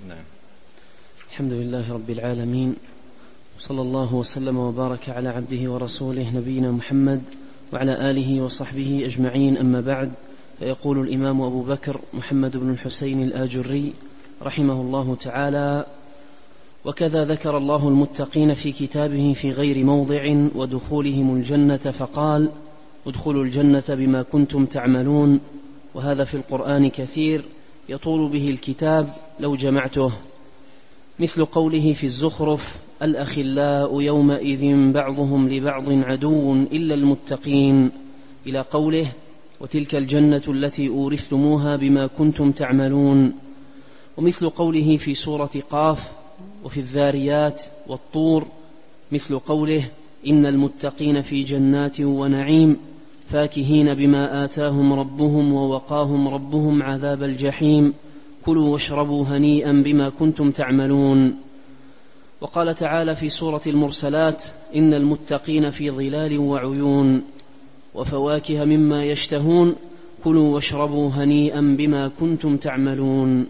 نعم. الحمد لله رب العالمين، صلى الله وسلم وبارك على عبده ورسوله نبينا محمد وعلى آله وصحبه أجمعين، أما بعد. فيقول الإمام أبو بكر محمد بن الحسين الآجري رحمه الله تعالى: وكذا ذكر الله المتقين في كتابه في غير موضع ودخولهم الجنة فقال: ادخلوا الجنة بما كنتم تعملون. وهذا في القرآن كثير يطول به الكتاب لو جمعته، مثل قوله في الزخرف: الأخلاء يومئذ بعضهم لبعض عدو إلا المتقين، إلى قوله: وتلك الجنة التي أورثتموها بما كنتم تعملون. ومثل قوله في سورة قاف: وفي الذاريات والطور، مثل قوله: إن المتقين في جنات ونعيم فاكهين بما آتاهم ربهم ووقاهم ربهم عذاب الجحيم كلوا واشربوا هنيئا بما كنتم تعملون. وقال تعالى في سورة المرسلات: إن المتقين في ظلال وعيون وفواكه مما يشتهون كلوا واشربوا هنيئا بما كنتم تعملون.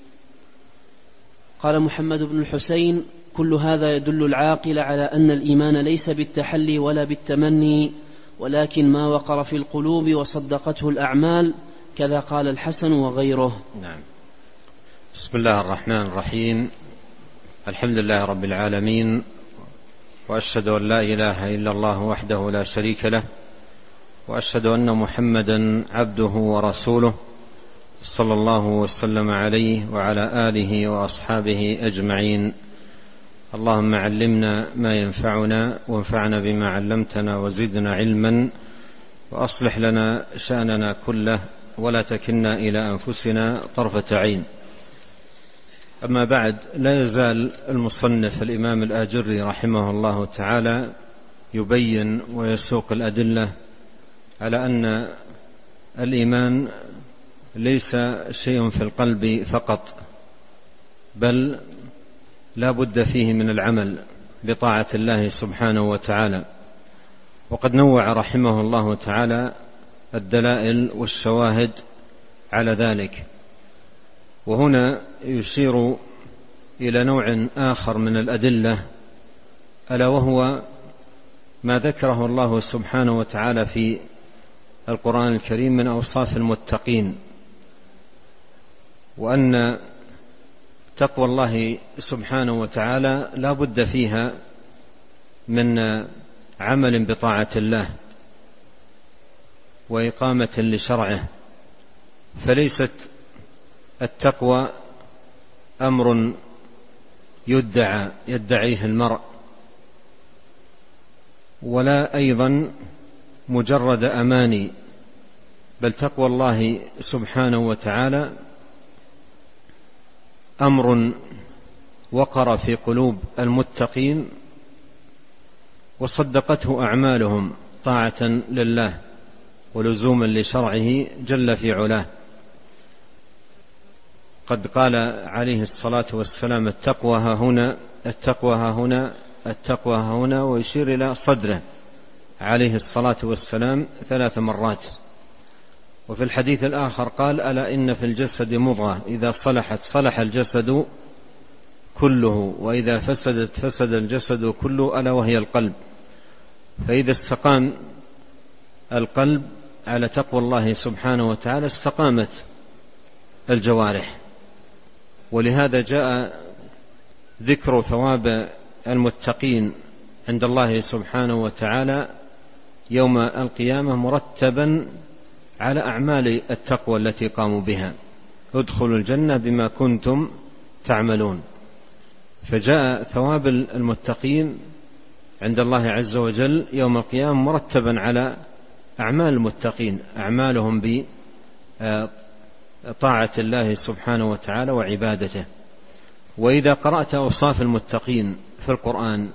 قال محمد بن الحسين: كل هذا يدل العاقل على أن الإيمان ليس بالتحلي ولا بالتمني، ولكن ما وقر في القلوب وصدقته الأعمال، كذا قال الحسن وغيره. نعم. بسم الله الرحمن الرحيم. الحمد لله رب العالمين، وأشهد أن لا إله إلا الله وحده لا شريك له، وأشهد أن محمدا عبده ورسوله، صلى الله وسلم عليه وعلى آله وأصحابه أجمعين. اللهم علمنا ما ينفعنا وانفعنا بما علمتنا وزدنا علما، وأصلح لنا شأننا كله ولا تكلنا إلى أنفسنا طرفة عين. أما بعد، لا يزال المصنف الإمام الآجري رحمه الله تعالى يبين ويسوق الأدلة على أن الإيمان ليس شيء في القلب فقط، بل لا بد فيه من العمل بطاعة الله سبحانه وتعالى. وقد نوع رحمه الله تعالى الدلائل والشواهد على ذلك، وهنا يشير إلى نوع آخر من الأدلة، ألا وهو ما ذكره الله سبحانه وتعالى في القرآن الكريم من أوصاف المتقين، وأن تقوى الله سبحانه وتعالى لا بد فيها من عمل بطاعة الله وإقامة لشرعه، فليست التقوى أمر يدعيه المرء، ولا أيضا مجرد أماني، بل تقوى الله سبحانه وتعالى أمر وقر في قلوب المتقين وصدقته أعمالهم طاعة لله ولزوما لشرعه جل في علاه. قد قال عليه الصلاة والسلام: التقوى ها هنا، التقوى ها هنا، التقوى ها هنا، ويشير إلى صدره عليه الصلاة والسلام 3 مرات. وفي الحديث الآخر قال: ألا إن في الجسد مضغة إذا صلحت صلح الجسد كله، وإذا فسدت فسد الجسد كله، ألا وهي القلب. فإذا استقام القلب على تقوى الله سبحانه وتعالى استقامت الجوارح. ولهذا جاء ذكر ثواب المتقين عند الله سبحانه وتعالى يوم القيامة مرتبا على أعمال التقوى التي قاموا بها: ادخلوا الجنة بما كنتم تعملون. فجاء ثواب المتقين عند الله عز وجل يوم القيامة مرتبا على أعمال المتقين، أعمالهم بطاعة الله سبحانه وتعالى وعبادته. وإذا قرأت أوصاف المتقين في القرآن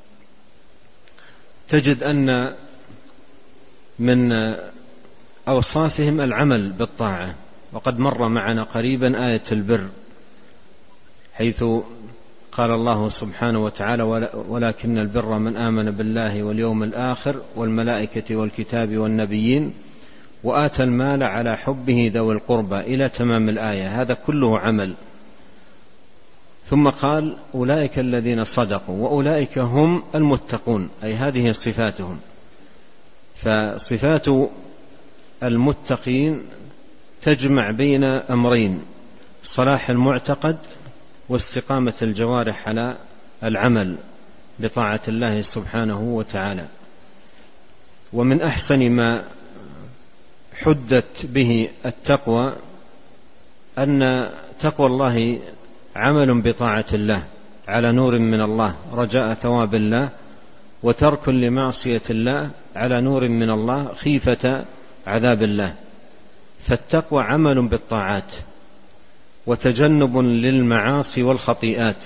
تجد أن من أوصافهم العمل بالطاعة. وقد مر معنا قريبا آية البر، حيث قال الله سبحانه وتعالى: ولكن البر من آمن بالله واليوم الآخر والملائكة والكتاب والنبيين وآتى المال على حبه ذوي القربى، إلى تمام الآية. هذا كله عمل. ثم قال أولئك الذين صدقوا وأولئك هم المتقون، أي هذه صفاتهم. فصفات المتقين تجمع بين أمرين: صلاح المعتقد واستقامة الجوارح على العمل بطاعة الله سبحانه وتعالى. ومن أحسن ما حدت به التقوى أن تقوى الله عمل بطاعة الله على نور من الله رجاء ثواب الله، وترك لمعصية الله على نور من الله خيفة عذاب الله. فالتقوى عمل بالطاعات وتجنب للمعاصي والخطيئات،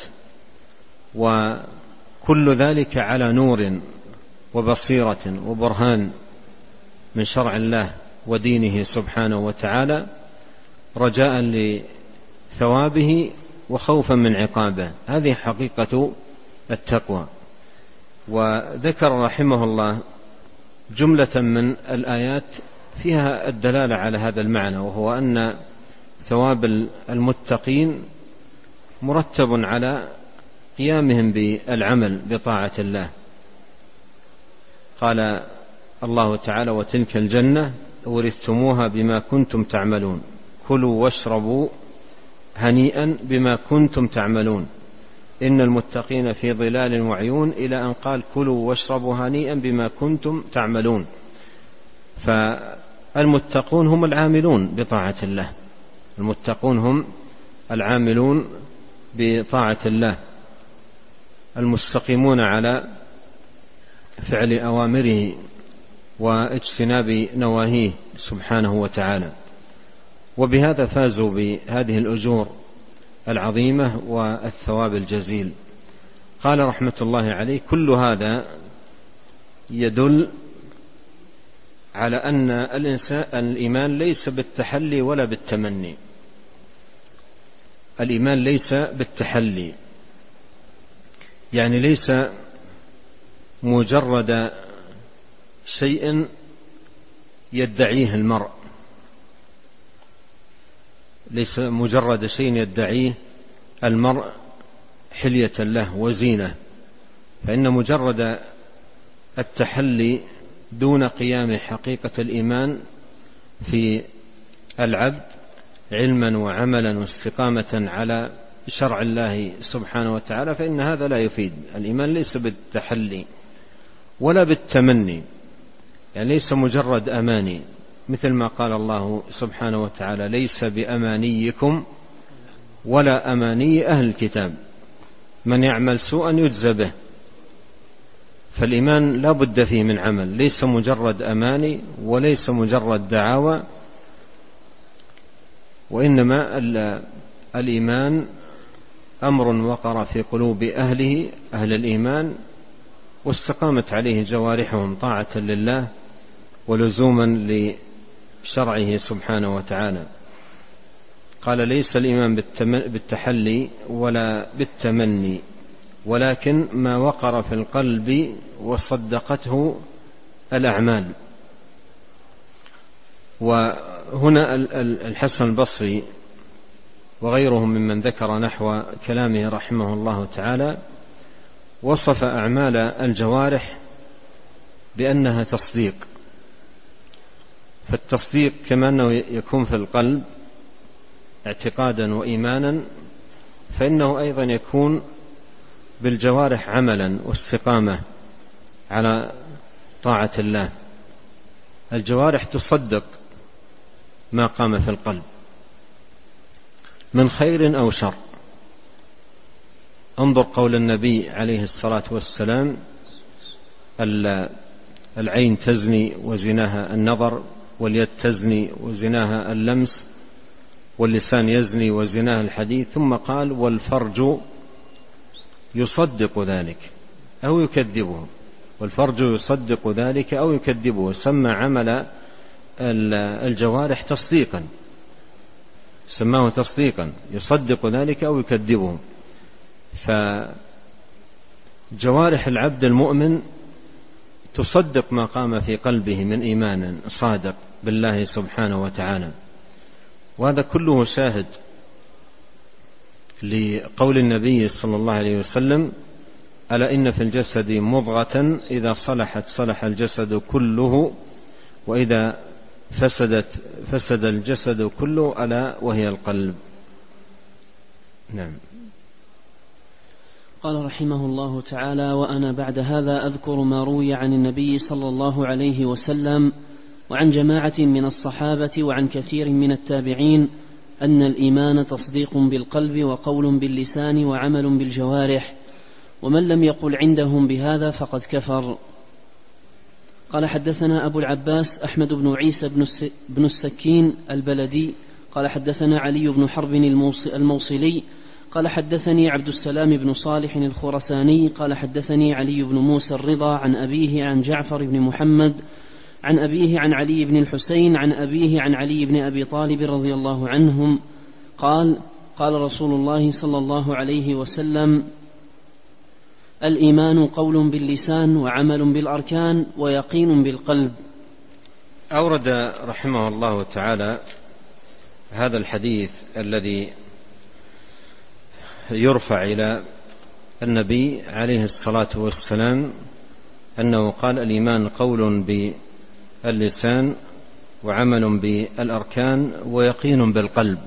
وكل ذلك على نور وبصيرة وبرهان من شرع الله ودينه سبحانه وتعالى، رجاء لثوابه وخوفا من عقابه. هذه حقيقة التقوى. وذكر رحمه الله جملة من الآيات فيها الدلالة على هذا المعنى، وهو أن ثواب المتقين مرتب على قيامهم بالعمل بطاعة الله. قال الله تعالى: وتلك الجنة ورثتموها بما كنتم تعملون، كلوا واشربوا هنيئا بما كنتم تعملون، إن المتقين في ظلال وعيون، إلى أن قال: كلوا واشربوا هنيئا بما كنتم تعملون. فالمتقون هم العاملون بطاعة الله، المتقون هم العاملون بطاعة الله، المستقيمون على فعل أوامره واجتناب نواهيه سبحانه وتعالى. وبهذا فازوا بهذه الأجور العظيمة والثواب الجزيل. قال رحمة الله عليه: كل هذا يدل على أن الإيمان ليس بالتحلي ولا بالتمني. الإيمان ليس بالتحلي، يعني ليس مجرد شيء يدعيه المرء، ليس مجرد شيء يدعيه المرء حلية له وزينة، فإن مجرد التحلي دون قيام حقيقة الإيمان في العبد علما وعملا واستقامة على شرع الله سبحانه وتعالى، فإن هذا لا يفيد. الإيمان ليس بالتحلي ولا بالتمني، يعني ليس مجرد أماني، مثل ما قال الله سبحانه وتعالى: ليس بأمانيكم ولا أماني أهل الكتاب، من يعمل سوءا يجزى به. فالإيمان لا بد فيه من عمل، ليس مجرد أماني وليس مجرد دعاوى، وإنما الإيمان أمر وقر في قلوب أهله، أهل الإيمان، واستقامت عليه جوارحهم طاعة لله ولزوما لشرعه سبحانه وتعالى. قال: ليس الإيمان بالتحلي ولا بالتمني، ولكن ما وقر في القلب وصدقته الأعمال. وهنا الحسن البصري وغيرهم ممن ذكر نحو كلامه رحمه الله تعالى وصف أعمال الجوارح بأنها تصديق. فالتصديق كما أنه يكون في القلب اعتقادا وإيمانا، فإنه أيضا يكون بالجوارح عملا واستقامة على طاعة الله. الجوارح تصدق ما قام في القلب من خير أو شر. انظر قول النبي عليه الصلاة والسلام: العين تزني وزناها النظر، واليد تزني وزناها اللمس، واللسان يزني وزناها الحديث. ثم قال: والفرج يصدق ذلك أو يكذبه. والفرج يصدق ذلك أو يكذبه. سمى عمل الجوارح تصديقا، سماه تصديقا، يصدق ذلك أو يكذبه. فجوارح العبد المؤمن تصدق ما قام في قلبه من إيمان صادق بالله سبحانه وتعالى. وهذا كله شاهد لقول النبي صلى الله عليه وسلم: ألا إن في الجسد مضغة إذا صلحت صلح الجسد كله، وإذا فسد الجسد كله، ألا وهي القلب. نعم. قال رحمه الله تعالى: وأنا بعد هذا أذكر ما روي عن النبي صلى الله عليه وسلم وعن جماعة من الصحابة وعن كثير من التابعين أن الإيمان تصديق بالقلب وقول باللسان وعمل بالجوارح، ومن لم يقل عندهم بهذا فقد كفر. قال: حدثنا أبو العباس أحمد بن عيسى بن السكين البلدي قال: حدثنا علي بن حرب الموصلي قال: حدثني عبد السلام بن صالح الخرساني قال: حدثني علي بن موسى الرضا عن أبيه عن جعفر بن محمد عن أبيه عن علي بن الحسين عن أبيه عن علي بن أبي طالب رضي الله عنهم قال: قال رسول الله صلى الله عليه وسلم: الإيمان قول باللسان وعمل بالأركان ويقين بالقلب. أورد رحمه الله تعالى هذا الحديث الذي يرفع إلى النبي عليه الصلاة والسلام أنه قال: الإيمان قول باللسان وعمل بالأركان ويقين بالقلب.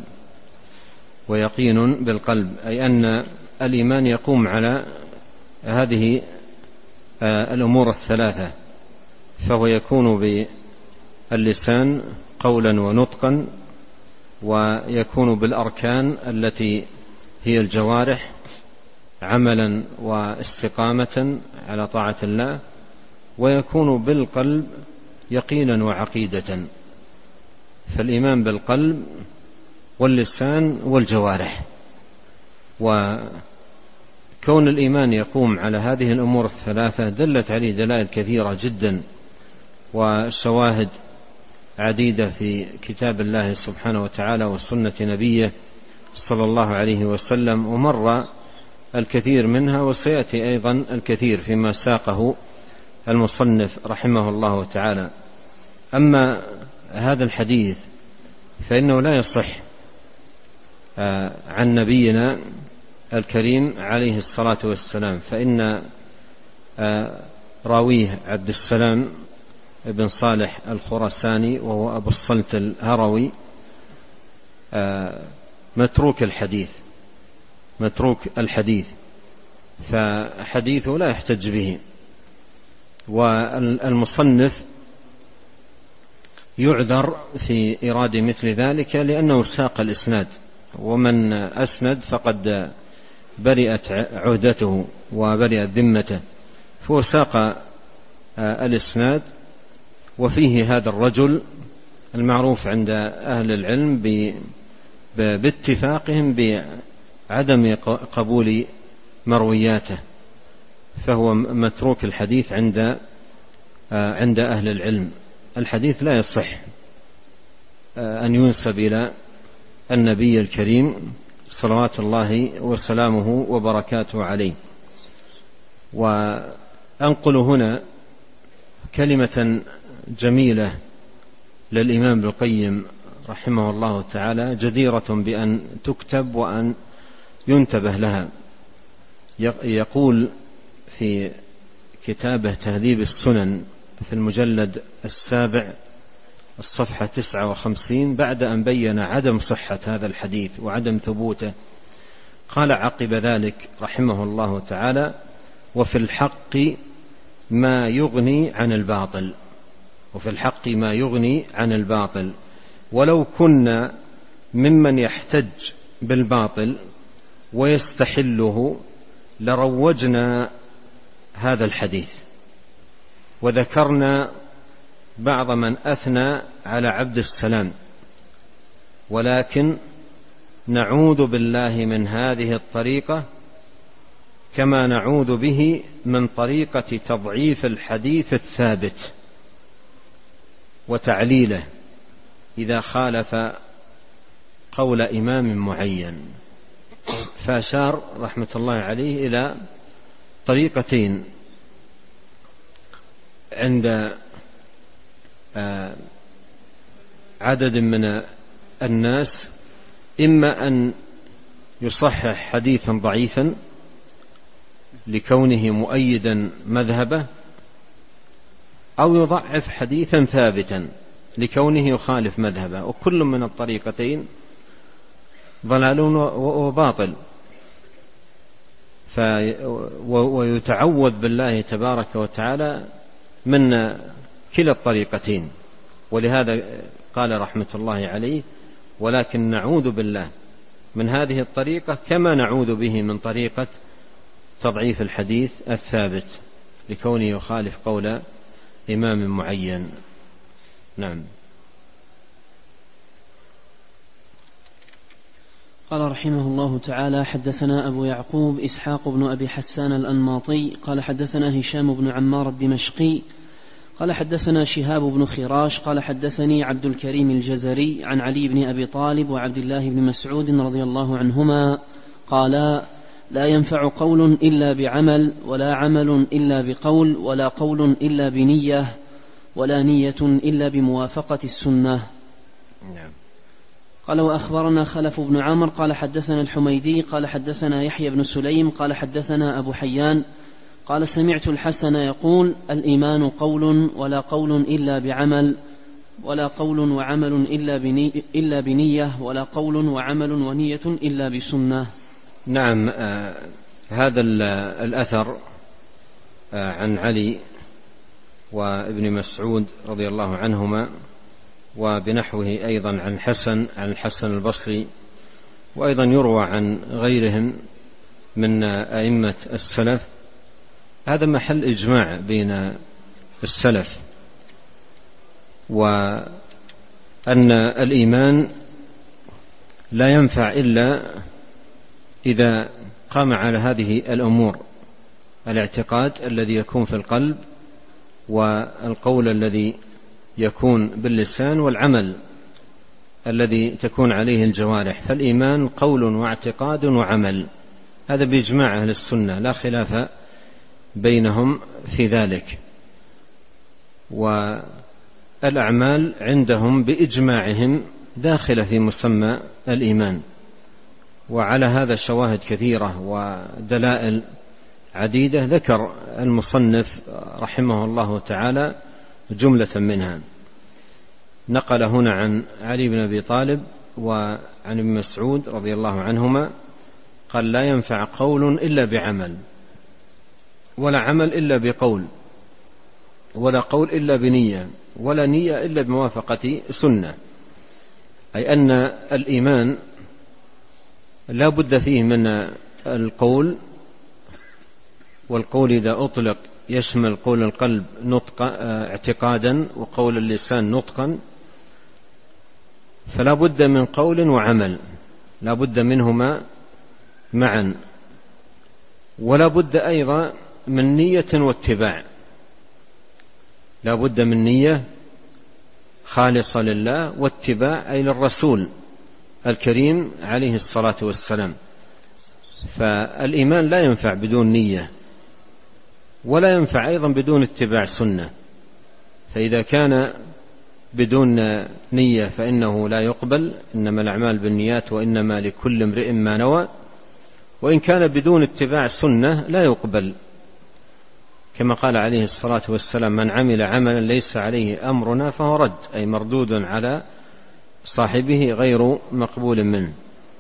ويقين بالقلب أي أن الإيمان يقوم على هذه الأمور الثلاثة، فهو يكون باللسان قولا ونطقا، ويكون بالأركان التي هي الجوارح عملا واستقامة على طاعة الله، ويكون بالقلب يقينا وعقيدة. فالإيمان بالقلب واللسان والجوارح. وكون الإيمان يقوم على هذه الأمور الثلاثة دلت عليه دلائل كثيرة جدا وشواهد عديدة في كتاب الله سبحانه وتعالى وسنة نبيه صلى الله عليه وسلم، ومر الكثير منها وسيأتي أيضا الكثير فيما ساقه المصنف رحمه الله تعالى. أما هذا الحديث فإنه لا يصح عن نبينا الكريم عليه الصلاة والسلام، فإن راويه عبد السلام بن صالح الخرساني وهو أبو الصلت الهروي متروك الحديث، فحديثه لا يحتج به. والمصنف يعذر في إيراد مثل ذلك لأنه ساق الإسناد، ومن أسند فقد برئت عهدته وبرئت ذمته، فهو ساق الإسناد وفيه هذا الرجل المعروف عند أهل العلم باتفاقهم بعدم قبول مروياته، فهو متروك الحديث عند أهل العلم. الحديث لا يصح أن ينسب إلى النبي الكريم صلوات الله وسلامه وبركاته عليه. وأنقل هنا كلمة جميلة للإمام ابن القيم رحمه الله تعالى جديرة بأن تكتب وأن ينتبه لها. يقول في كتابه تهذيب السنن في المجلد 7 الصفحة 59 بعد أن بين عدم صحة هذا الحديث وعدم ثبوته، قال عقب ذلك رحمه الله تعالى: وفي الحق ما يغني عن الباطل، ولو كنا ممن يحتج بالباطل ويستحله لروجنا هذا الحديث وذكرنا بعض من أثنى على عبد السلام، ولكن نعوذ بالله من هذه الطريقة كما نعوذ به من طريقة تضعيف الحديث الثابت وتعليله إذا خالف قول إمام معين. فأشار رحمة الله عليه إلى طريقتين عند عدد من الناس: إما أن يصحح حديثا ضعيفا لكونه مؤيدا مذهبه، أو يضعف حديثا ثابتا لكونه يخالف مذهبه، وكل من الطريقتين ضلال وباطل. ويتعوذ بالله تبارك وتعالى من كلا الطريقتين. ولهذا قال رحمة الله عليه: ولكن نعوذ بالله من هذه الطريقة كما نعوذ به من طريقة تضعيف الحديث الثابت لكونه يخالف قول إمام معين. نعم. قال رحمه الله تعالى: حدثنا أبو يعقوب إسحاق بن أبي حسان الأنماطي قال حدثنا هشام بن عمار الدمشقي قال حدثنا شهاب بن خراش قال حدثني عبد الكريم الجزري عن علي بن أبي طالب وعبد الله بن مسعود رضي الله عنهما قالا: لا ينفع قول إلا بعمل، ولا عمل إلا بقول، ولا قول إلا بنية، ولا نية إلا بموافقة السنة. نعم. قال: وأخبرنا خلف بن عمر قال حدثنا الحميدي قال حدثنا يحيى بن سليم قال حدثنا أبو حيان قال: سمعت الحسن يقول: الإيمان قول، ولا قول إلا بعمل، ولا قول وعمل إلا بنية، ولا قول وعمل ونية إلا بسنة. نعم. هذا الأثر عن علي وابن مسعود رضي الله عنهما، وبنحوه أيضا عن الحسن البصري، وأيضا يروى عن غيرهم من أئمة السلف. هذا محل إجماع بين السلف، وأن الإيمان لا ينفع إلا إذا قام على هذه الأمور: الاعتقاد الذي يكون في القلب، والقول الذي يكون باللسان، والعمل الذي تكون عليه الجوارح. فالإيمان قول واعتقاد وعمل، هذا بإجماع أهل السنة، لا خلاف بينهم في ذلك. والأعمال عندهم بإجماعهم داخلة في مسمى الإيمان. وعلى هذا شواهد كثيرة ودلائل عديدة ذكر المصنف رحمه الله تعالى جملة منها. نقل هنا عن علي بن أبي طالب وعن ابن مسعود رضي الله عنهما قال: لا ينفع قول إلا بعمل، ولا عمل إلا بقول، ولا قول إلا بنية، ولا نية إلا بموافقة سنة. أي أن الإيمان لا بد فيه من القول، والقول إذا أطلق يشمل قول القلب اعتقادا، وقول اللسان نطقا، فلا بد من قول وعمل، لا بد منهما معا. ولا بد أيضا من نية واتباع، لا بد من نية خالصة لله، واتباع أي للرسول الكريم عليه الصلاة والسلام. فالإيمان لا ينفع بدون نية، ولا ينفع أيضا بدون اتباع سنة. فإذا كان بدون نية فإنه لا يقبل، إنما الأعمال بالنيات وإنما لكل امرئ ما نوى. وإن كان بدون اتباع سنة لا يقبل، كما قال عليه الصلاة والسلام: من عمل عملا ليس عليه أمرنا فهو رد، أي مردود على صاحبه غير مقبول منه.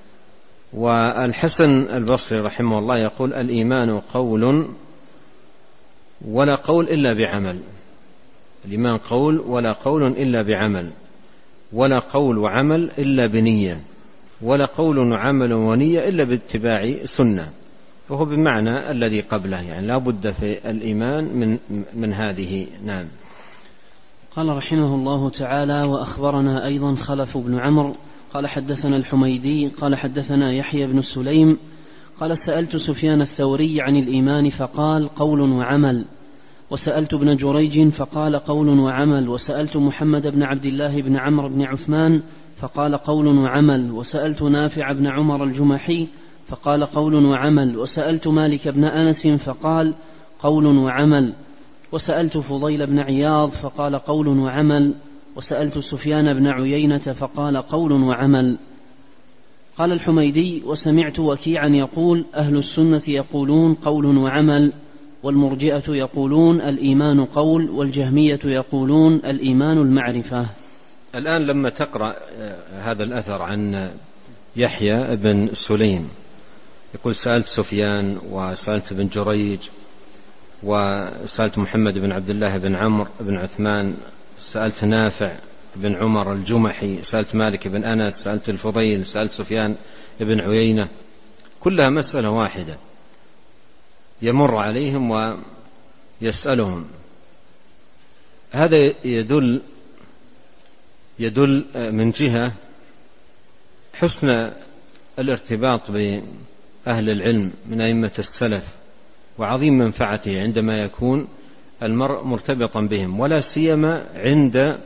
والحسن البصري رحمه الله يقول: الإيمان قول ولا قول إلا بعمل. الإيمان قول ولا قول إلا بعمل، ولا قول وعمل إلا بنية، ولا قول وعمل ونية إلا باتباع سنة. فهو بمعنى الذي قبله، يعني لا بد في الإيمان من هذه. نعم. قال رحمه الله تعالى: وأخبرنا أيضا خلف بن عمرو قال حدثنا الحميدي قال حدثنا يحيى بن سليم قال: سألت سفيان الثوري عن الإيمان فقال: قول وعمل. وسألت ابن جريج فقال: قول وعمل. وسألت محمد بن عبد الله بن عمرو بن عثمان فقال: قول وعمل. وسألت نافع بن عمر الجمحي فقال: قول وعمل. وسألت مالك بن أنس فقال: قول وعمل. وسألت فضيل بن عياض فقال: قول وعمل. وسألت سفيان بن عيينة فقال: قول وعمل. قال الحميدي: وسمعت وكيعا يقول: أهل السنة يقولون قول وعمل، والمرجئة يقولون الإيمان قول، والجهمية يقولون الإيمان المعرفة. الآن لما تقرأ هذا الأثر عن يحيى بن سليم يقول: سألت سفيان، وسألت ابن جريج، وسألت محمد بن عبد الله بن عمرو بن عثمان، سألت نافع بن عمر الجمحي، سألت مالك بن أنس، سألت الفضيل، سألت سفيان بن عيينة، كلها مسألة واحدة يمر عليهم ويسألهم. هذا يدل من جهة حسن الارتباط بأهل العلم من أئمة السلف، وعظيم منفعته عندما يكون المرء مرتبطا بهم، ولا سيما عند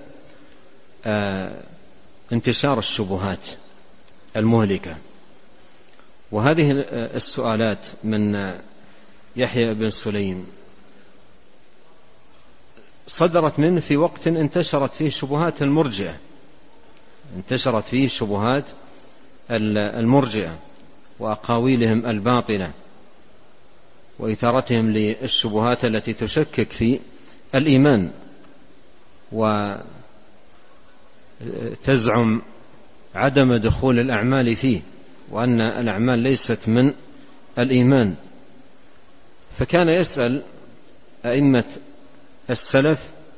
انتشار الشبهات المهلكة. وهذه السؤالات من يحيى بن سليم صدرت منه في وقت انتشرت فيه شبهات المرجئة، انتشرت فيه شبهات المرجئة وأقاويلهم الباطلة وإثارتهم للشبهات التي تشكك في الإيمان وتزعم عدم دخول الأعمال فيه، وأن الأعمال ليست من الإيمان. فكان يسأل أئمة السلف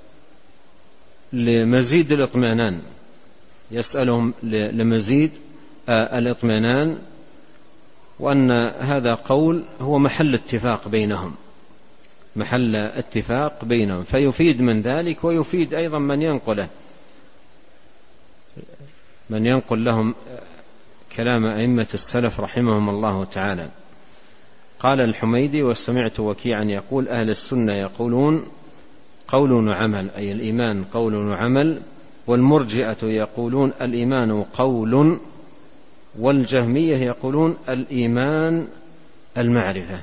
لمزيد الاطمئنان، يسألهم لمزيد الاطمئنان، وأن هذا قول هو محل اتفاق بينهم، محل اتفاق بينهم، فيفيد من ذلك ويفيد أيضا من ينقله، من ينقل لهم كلام أئمة السلف رحمهم الله تعالى. قال الحميدي: وسمعت وكيعا يقول: أهل السنة يقولون قول وعمل، أي الإيمان قول وعمل، والمرجئة يقولون الإيمان قول، والجهمية يقولون الإيمان المعرفة.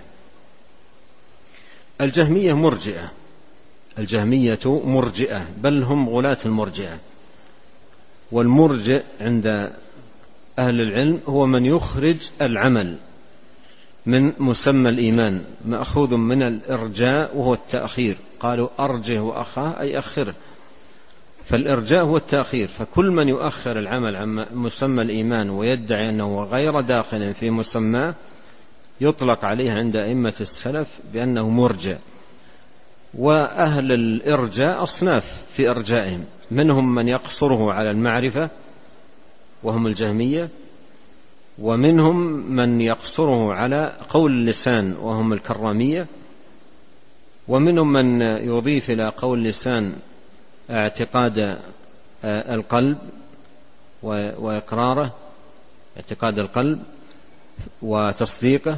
الجهمية مرجئة، الجهمية مرجئة، بل هم غلاة المرجئة. والمرجئ عند أهل العلم هو من يخرج العمل من مسمى الإيمان، مأخوذ من الإرجاء وهو التأخير، قالوا أرجه وأخاه أي أخره، فالإرجاء هو التأخير. فكل من يؤخر العمل عن مسمى الإيمان ويدعي أنه غير داخل في مسماه يطلق عليه عند أئمة السلف بأنه مرجئ. وأهل الإرجاء أصناف في إرجائهم، منهم من يقصره على المعرفة وهم الجهمية، ومنهم من يقصره على قول اللسان وهم الكرامية، ومنهم من يضيف إلى قول اللسان اعتقاد القلب وإقراره، اعتقاد القلب وتصديقه.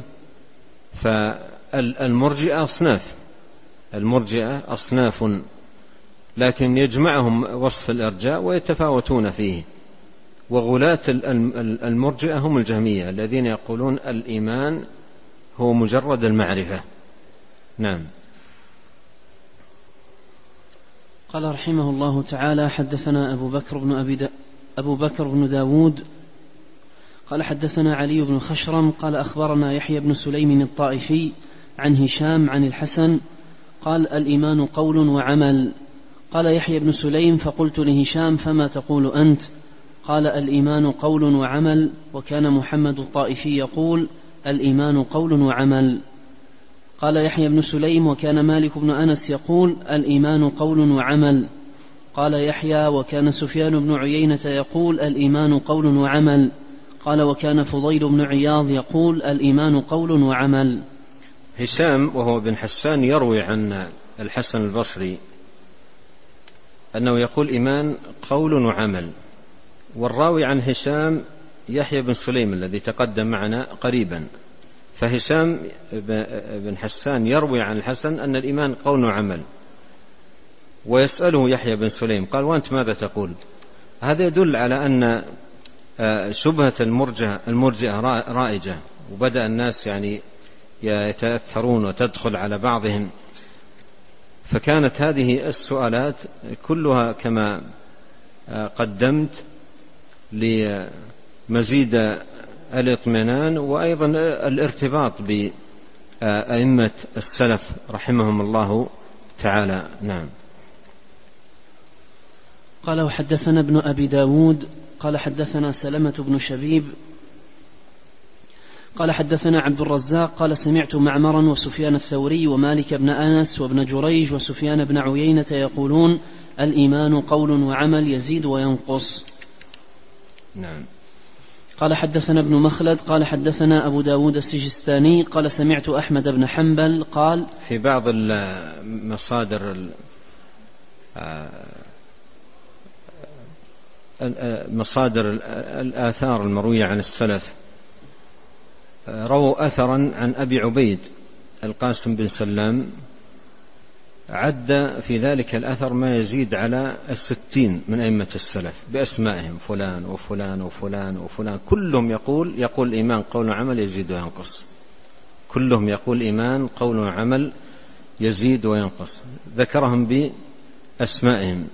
فالمرجئة أصناف، المرجئة أصناف، لكن يجمعهم وصف الإرجاء ويتفاوتون فيه. وغلاة المرجئة هم الجهمية الذين يقولون الإيمان هو مجرد المعرفة. نعم. قال رحمه الله تعالى: حدثنا أبو بكر بن داود قال حدثنا علي بن خشرم قال أخبرنا يحيى بن سليم الطائفي عن هشام عن الحسن قال: الإيمان قول وعمل. قال يحيى بن سليم: فقلت لهشام: فما تقول أنت؟ قال: الإيمان قول وعمل. وكان محمد الطائفي يقول: الإيمان قول وعمل. قال يحيى بن سليم: وكان مالك بن أنس يقول: الإيمان قول وعمل. قال يحيى: وكان سفيان بن عيينة يقول: الإيمان قول وعمل. قال: وكان فضيل بن عياض يقول: الإيمان قول وعمل. هشام وهو بن حسان يروي عن الحسن البصري أنه يقول إيمان قول وعمل، والراوي عن هشام يحيى بن سليم الذي تقدم معنا قريبا. فهشام بن حسان يروي عن الحسن أن الإيمان قول وعمل، ويسأله يحيى بن سليم قال: وأنت ماذا تقول؟ هذا يدل على أن شبهة المرجئة رائجة، وبدأ الناس يعني يتأثرون وتدخل على بعضهم. فكانت هذه السؤالات كلها كما قدمت لمزيد الاطمئنان وأيضا الارتباط بأئمة السلف رحمهم الله تعالى. نعم. قال وحدثنا ابن أبي داود قال حدثنا سلمة بن شبيب قال حدثنا عبد الرزاق قال سمعت معمرا وسفيان الثوري ومالك بن أنس وابن جريج وسفيان بن عيينة يقولون الإيمان قول وعمل يزيد وينقص. نعم. قال حدثنا ابن مخلد قال حدثنا أبو داود السجستاني قال سمعت أحمد بن حنبل قال في بعض المصادر الآثار المروية عن السلف رووا أثرا عن أبي عبيد القاسم بن سلام عد في ذلك الأثر ما يزيد على 60 من أئمة السلف بأسمائهم فلان وفلان وفلان وفلان، كلهم يقول إيمان قول وعمل يزيد وينقص، كلهم يقول إيمان قول وعمل يزيد وينقص، ذكرهم بأسمائهم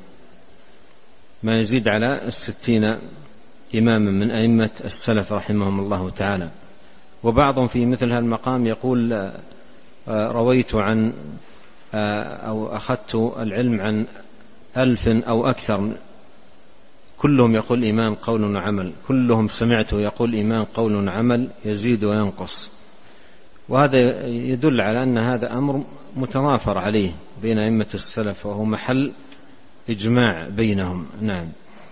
ما يزيد على 60 إماما من أئمة السلف رحمهم الله تعالى. وبعضهم في مثل هذا المقام يقول رويت عن أو أخذت العلم عن 1000 أو أكثر، كلهم يقول إيمان قول وعمل، كلهم سمعته يقول إيمان قول وعمل يزيد وينقص. وهذا يدل على أن هذا أمر متوافر عليه بين أئمة السلف وهو محل إجماع بينهم. نعم.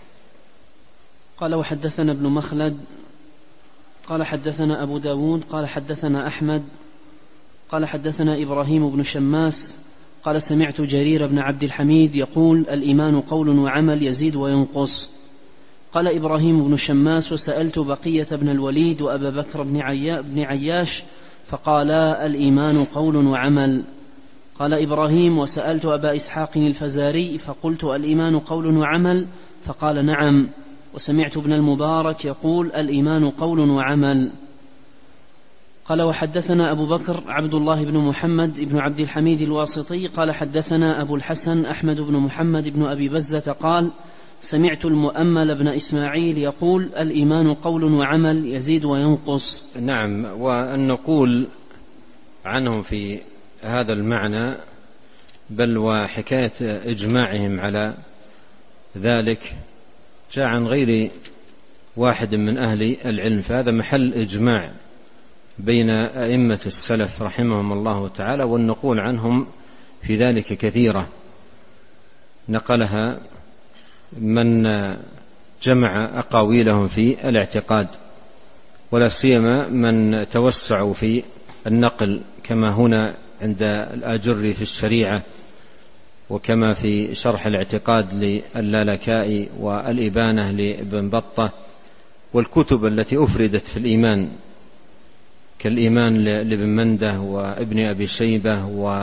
قال وحدثنا ابن مخلد قال حدثنا أبو داود قال حدثنا أحمد قال حدثنا إبراهيم بن شماس قال سمعت جرير بن عبد الحميد يقول الإيمان قول وعمل يزيد وينقص. قال إبراهيم بن شماس وسألت بقية بن الوليد وأبا بكر بن عياش فقالا الإيمان قول وعمل. قال إبراهيم وسألت أبا إسحاق الفزاري فقلت الإيمان قول وعمل فقال نعم. وسمعت ابن المبارك يقول الإيمان قول وعمل. قال وحدثنا أبو بكر عبد الله بن محمد بن عبد الحميد الواسطي قال حدثنا أبو الحسن أحمد بن محمد بن أبي بزة قال سمعت المؤمل بن إسماعيل يقول الإيمان قول وعمل يزيد وينقص. نعم. والنقول عنهم في هذا المعنى بل وحكاية إجماعهم على ذلك جاء عن غير واحد من أهل العلم، فهذا محل إجماع بين أئمة السلف رحمهم الله تعالى، والنقول عنهم في ذلك كثيرة نقلها من جمع أقاويلهم في الاعتقاد، ولا سيما من توسعوا في النقل كما هنا عند الآجري في الشريعة، وكما في شرح الاعتقاد للالكائي والإبانة لابن بطة، والكتب التي أفردت في الإيمان كالإيمان لابن منده وابن أبي شيبة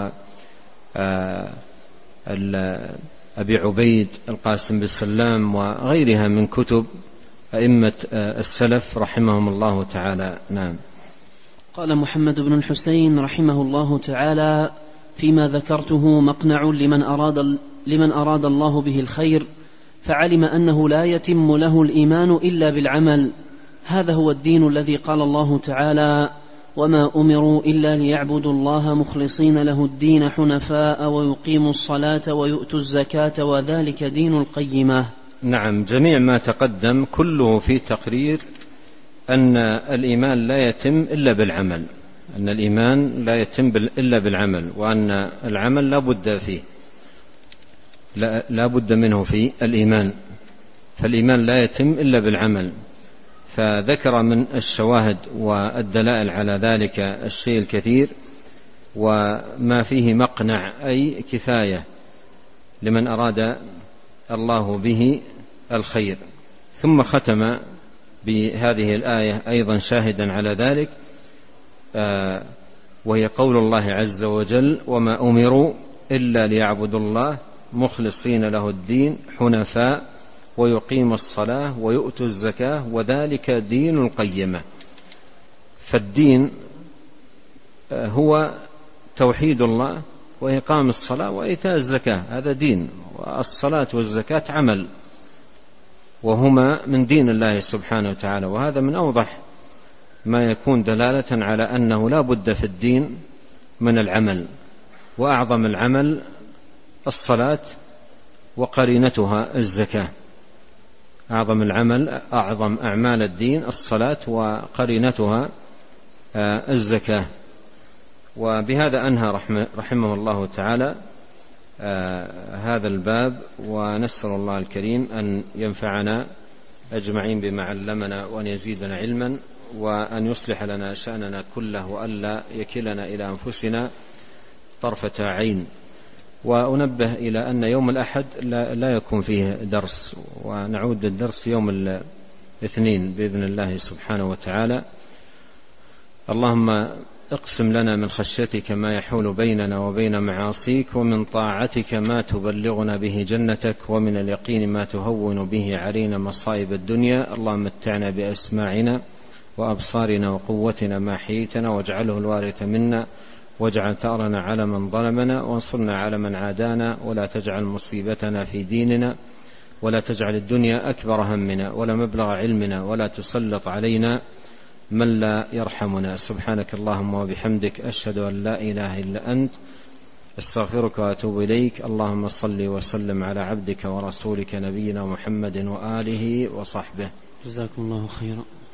وأبي عبيد القاسم بن سلام وغيرها من كتب أئمة السلف رحمهم الله تعالى. نعم. قال محمد بن الحسين رحمه الله تعالى فيما ذكرته مقنع لمن أراد الله به الخير فعلم أنه لا يتم له الإيمان إلا بالعمل، هذا هو الدين الذي قال الله تعالى وما أمروا إلا ليعبدوا الله مخلصين له الدين حنفاء ويقيموا الصلاة ويؤتوا الزكاة وذلك دين القيمة. نعم. جميع ما تقدم كله في تقرير أن الإيمان لا يتم إلا بالعمل، أن الإيمان لا يتم إلا بالعمل، وأن العمل لا بد منه في الإيمان، فالإيمان لا يتم إلا بالعمل. فذكر من الشواهد والدلائل على ذلك الشيء الكثير وما فيه مقنع أي كفاية لمن أراد الله به الخير. ثم ختم بهذه الآية أيضا شاهدا على ذلك، وهي قول الله عز وجل وما أمروا إلا ليعبدوا الله مخلصين له الدين حنفاء ويقيم الصلاة ويؤتوا الزكاة وذلك دين القيمة. فالدين هو توحيد الله وإقام الصلاة وإيتاء الزكاة، هذا دين، والصلاة والزكاة عمل، وهما من دين الله سبحانه وتعالى. وهذا من أوضح ما يكون دلالة على أنه لا بد في الدين من العمل، وأعظم العمل الصلاة وقرينتها الزكاة. أعظم أعمال الدين الصلاة وقرينتها الزكاة. وبهذا أنهى رحمه الله تعالى هذا الباب، ونسأل الله الكريم أن ينفعنا أجمعين بما علمنا، وأن يزيدنا علما، وأن يصلح لنا شأننا كله، وألا يكلنا إلى أنفسنا طرفة عين. وأنبه إلى أن يوم الأحد لا يكون فيه درس، ونعود الدرس يوم الاثنين بإذن الله سبحانه وتعالى. اللهم اقسم لنا من خشيتك ما يحول بيننا وبين معاصيك، ومن طاعتك ما تبلغنا به جنتك، ومن اليقين ما تهون به علينا مصائب الدنيا. اللهم متعنا بأسماعنا وأبصارنا وقوتنا ما حييتنا، واجعله الوارث منا، واجعل ثأرنا على من ظلمنا، وانصرنا على من عادانا، ولا تجعل مصيبتنا في ديننا، ولا تجعل الدنيا أكبر همنا ولا مبلغ علمنا، ولا تسلط علينا من لا يرحمنا. سبحانك اللهم وبحمدك، أشهد أن لا إله إلا أنت، استغفرك وأتوب إليك. اللهم صل وسلم على عبدك ورسولك نبينا محمد وآله وصحبه. جزاكم الله خيرا.